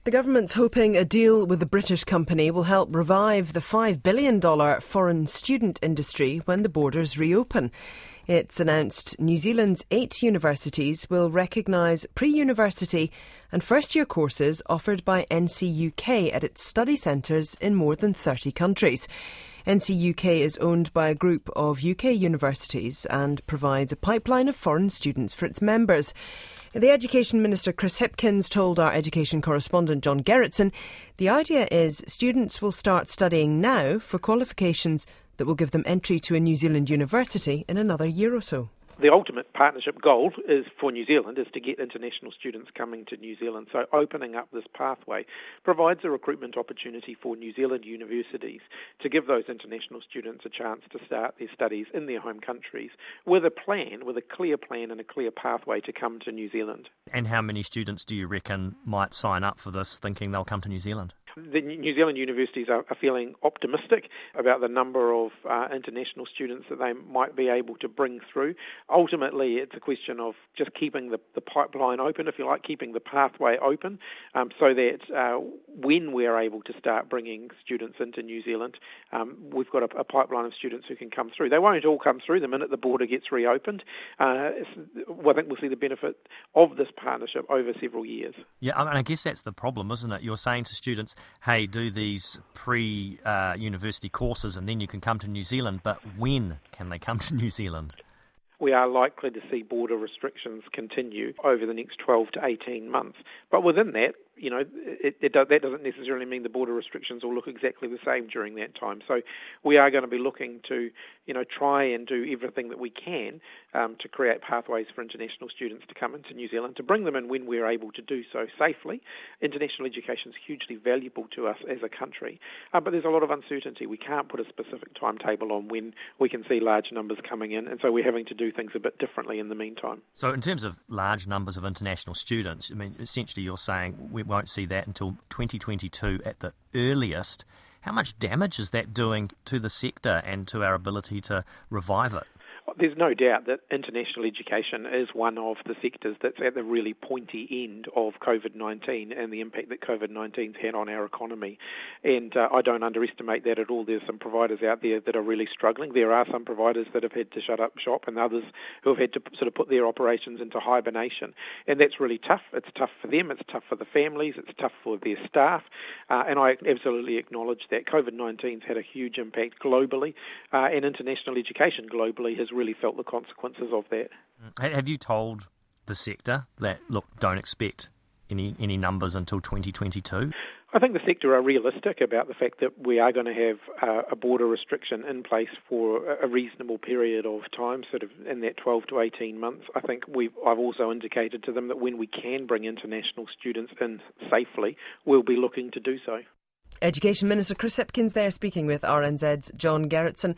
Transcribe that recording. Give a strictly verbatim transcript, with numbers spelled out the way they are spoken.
The government's hoping a deal with the British company will help revive the five billion dollars foreign student industry when the borders reopen. It's announced New Zealand's eight universities will recognise pre-university and first-year courses offered by N C U K at its study centres in more than thirty countries. N C U K is owned by a group of U K universities and provides a pipeline of foreign students for its members. The Education Minister Chris Hipkins told our education correspondent John Gerritsen the idea is students will start studying now for qualifications that will give them entry to a New Zealand university in another year or so. The ultimate partnership goal is for New Zealand is to get international students coming to New Zealand. So opening up this pathway provides a recruitment opportunity for New Zealand universities to give those international students a chance to start their studies in their home countries with a plan, with a clear plan and a clear pathway to come to New Zealand. And how many students do you reckon might sign up for this thinking they'll come to New Zealand? The New Zealand universities are, are feeling optimistic about the number of uh, international students that they might be able to bring through. Ultimately, it's a question of just keeping the, the pipeline open, if you like, keeping the pathway open, um, so that uh, when we're able to start bringing students into New Zealand, um, we've got a, a pipeline of students who can come through. They won't all come through the minute the border gets reopened. Uh, I think we'll see the benefit of this partnership over several years. Yeah, I mean, I guess that's the problem, isn't it? You're saying to students, hey, do these pre-university uh, courses and then you can come to New Zealand, but when can they come to New Zealand? We are likely to see border restrictions continue over the next twelve to eighteen months. But within that, you know, it, it does, that doesn't necessarily mean the border restrictions will look exactly the same during that time. So we are going to be looking to, you know, try and do everything that we can um, to create pathways for international students to come into New Zealand, to bring them in when we're able to do so safely. International education is hugely valuable to us as a country, uh, but there's a lot of uncertainty. We can't put a specific timetable on when we can see large numbers coming in, and so we're having to do things a bit differently in the meantime. So in terms of large numbers of international students, I mean, essentially you're saying we won't see that until twenty twenty-two at the earliest. How much damage is that doing to the sector and to our ability to revive it? There's no doubt that international education is one of the sectors that's at the really pointy end of COVID nineteen and the impact that COVID nineteen's had on our economy. And uh, I don't underestimate that at all. There's some providers out there that are really struggling. There are some providers that have had to shut up shop and others who have had to sort of put their operations into hibernation. And that's really tough. It's tough for them. It's tough for the families. It's tough for their staff. Uh, and I absolutely acknowledge that COVID nineteen's had a huge impact globally, uh, and international education globally has really felt the consequences of that. Have you told the sector that, look, don't expect any any numbers until twenty twenty-two? I think the sector are realistic about the fact that we are going to have uh, a border restriction in place for a reasonable period of time, sort of in that twelve to eighteen months. I think we've, I've also indicated to them that when we can bring international students in safely, we'll be looking to do so. Education Minister Chris Hipkins there speaking with R N Z's John Gerritsen.